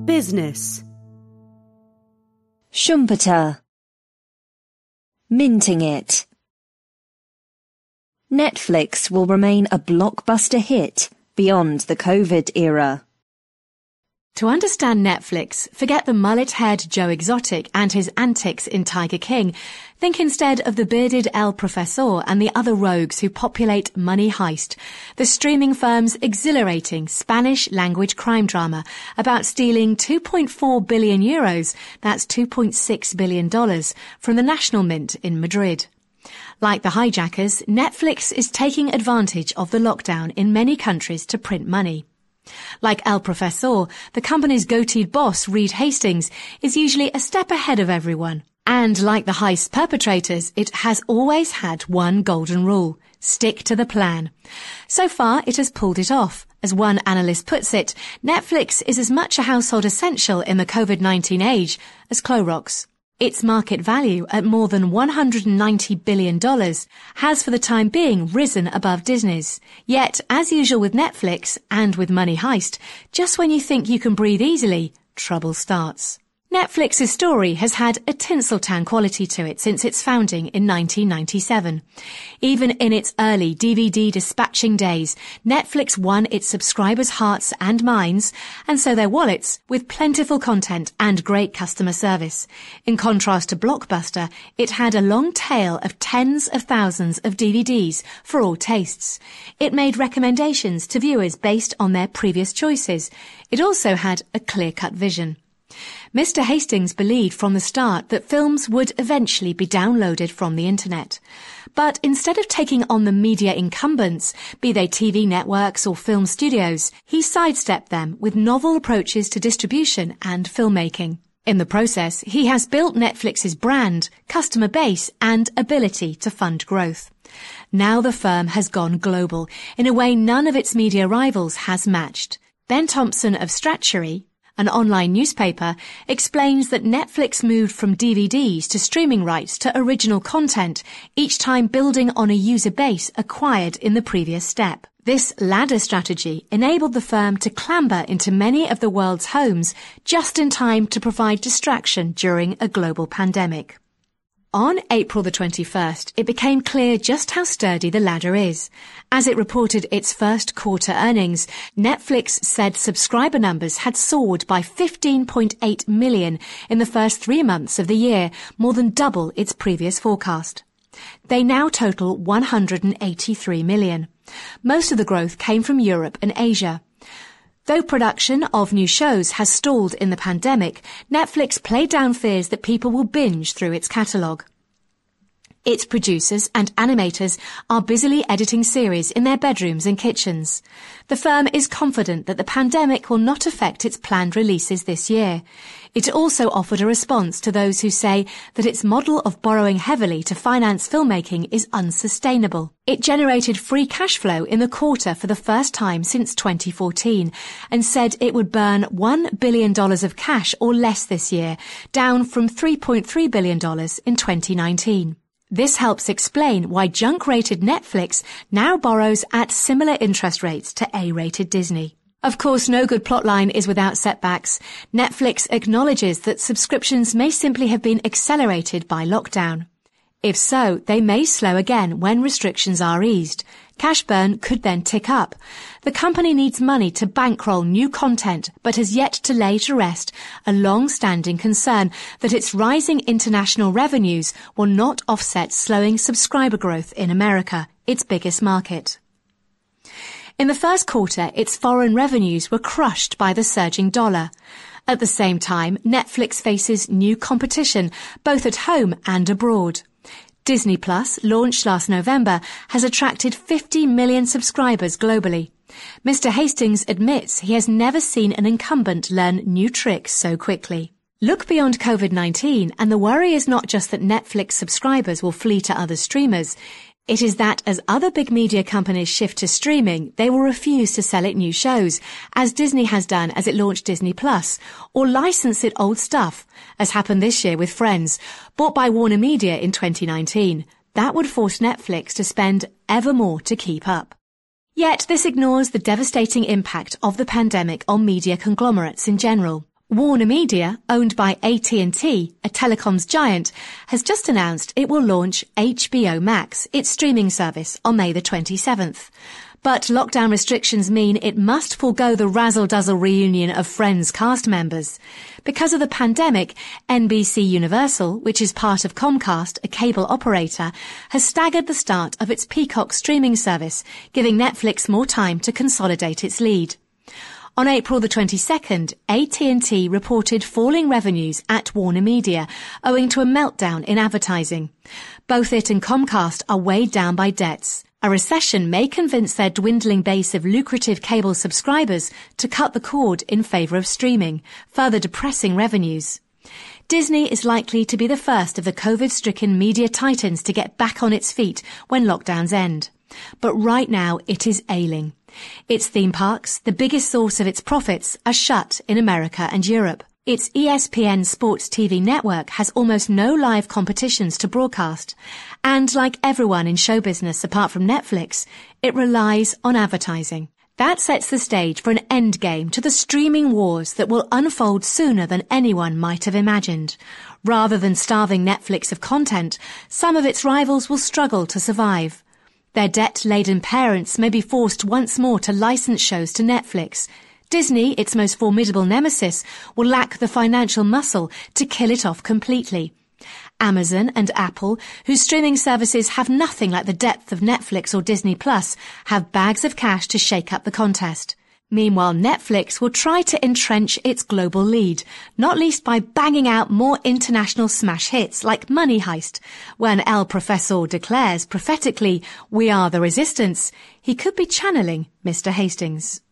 Business. Schumpeter. Minting it. Netflix will remain a blockbuster hit beyond the COVID era. To understand Netflix, forget the mullet-haired Joe Exotic and his antics in Tiger King. Think instead of the bearded El Professor and the other rogues who populate Money Heist, the streaming firm's exhilarating Spanish-language crime drama about stealing 2.4 billion euros, that's $2.6 billion, from the National Mint in Madrid. Like the hijackers, Netflix is taking advantage of the lockdown in many countries to print money. Like El Professor, the company's goateed boss, Reed Hastings, is usually a step ahead of everyone. And like the heist perpetrators, it has always had one golden rule: stick to the plan. So far, it has pulled it off. As one analyst puts it, Netflix is as much a household essential in the COVID-19 age as Clorox. Its market value at more than $190 billion has for the time being risen above Disney's. Yet, as usual with Netflix and with Money Heist, just when you think you can breathe easily, trouble starts. Netflix's story has had a Tinseltown quality to it since its founding in 1997. Even in its early DVD dispatching days, Netflix won its subscribers' hearts and minds, and so their wallets, with plentiful content and great customer service. In contrast to Blockbuster, it had a long tail of tens of thousands of DVDs for all tastes. It made recommendations to viewers based on their previous choices. It also had a clear-cut vision. Mr. Hastings believed from the start that films would eventually be downloaded from the internet. But instead of taking on the media incumbents, be they TV networks or film studios, he sidestepped them with novel approaches to distribution and filmmaking. In the process, he has built Netflix's brand, customer base, and ability to fund growth. Now the firm has gone global in a way none of its media rivals has matched. Ben Thompson of Stratchery, an online newspaper, explains that Netflix moved from DVDs to streaming rights to original content, each time building on a user base acquired in the previous step. This ladder strategy enabled the firm to clamber into many of the world's homes just in time to provide distraction during a global pandemic. On April the 21st, it became clear just how sturdy the ladder is. As it reported its first quarter earnings, Netflix said subscriber numbers had soared by 15.8 million in the first 3 months of the year, more than double its previous forecast. They now total 183 million. Most of the growth came from Europe and Asia. Though production of new shows has stalled in the pandemic, Netflix played down fears that people will binge through its catalogue. Its producers and animators are busily editing series in their bedrooms and kitchens. The firm is confident that the pandemic will not affect its planned releases this year. It also offered a response to those who say that its model of borrowing heavily to finance filmmaking is unsustainable. It generated free cash flow in the quarter for the first time since 2014 and said it would burn $1 billion of cash or less this year, down from $3.3 billion in 2019. This helps explain why junk-rated Netflix now borrows at similar interest rates to A-rated Disney. Of course, no good plotline is without setbacks. Netflix acknowledges that subscriptions may simply have been accelerated by lockdown. If so, they may slow again when restrictions are eased. Cash burn could then tick up. The company needs money to bankroll new content, but has yet to lay to rest a long-standing concern that its rising international revenues will not offset slowing subscriber growth in America, its biggest market. In the first quarter, its foreign revenues were crushed by the surging dollar. At the same time, Netflix faces new competition, both at home and abroad. Disney Plus, launched last November, has attracted 50 million subscribers globally. Mr. Hastings admits he has never seen an incumbent learn new tricks so quickly. Look beyond COVID-19, and the worry is not just that Netflix subscribers will flee to other streamers. It is that as other big media companies shift to streaming, they will refuse to sell it new shows, as Disney has done as it launched Disney Plus, or license it old stuff, as happened this year with Friends, bought by Warner Media in 2019. That would force Netflix to spend ever more to keep up. Yet this ignores the devastating impact of the pandemic on media conglomerates in general. Warner Media, owned by AT&T, a telecoms giant, has just announced it will launch HBO Max, its streaming service, on May the 27th. But lockdown restrictions mean it must forego the razzle-dazzle reunion of Friends cast members. Because of the pandemic, NBC Universal, which is part of Comcast, a cable operator, has staggered the start of its Peacock streaming service, giving Netflix more time to consolidate its lead. On April the 22nd, AT&T reported falling revenues at Warner Media, owing to a meltdown in advertising. Both it and Comcast are weighed down by debts. A recession may convince their dwindling base of lucrative cable subscribers to cut the cord in favour of streaming, further depressing revenues. Disney is likely to be the first of the COVID-stricken media titans to get back on its feet when lockdowns end. But right now it is ailing. Its theme parks, the biggest source of its profits, are shut in America and Europe. Its ESPN Sports TV network has almost no live competitions to broadcast. And like everyone in show business apart from Netflix, it relies on advertising. That sets the stage for an endgame to the streaming wars that will unfold sooner than anyone might have imagined. Rather than starving Netflix of content, some of its rivals will struggle to survive. Their debt-laden parents may be forced once more to license shows to Netflix. Disney, its most formidable nemesis, will lack the financial muscle to kill it off completely. Amazon and Apple, whose streaming services have nothing like the depth of Netflix or Disney Plus, have bags of cash to shake up the contest. Meanwhile, Netflix will try to entrench its global lead, not least by banging out more international smash hits like Money Heist. When El Professor declares prophetically, "We are the resistance," he could be channeling Mr. Hastings.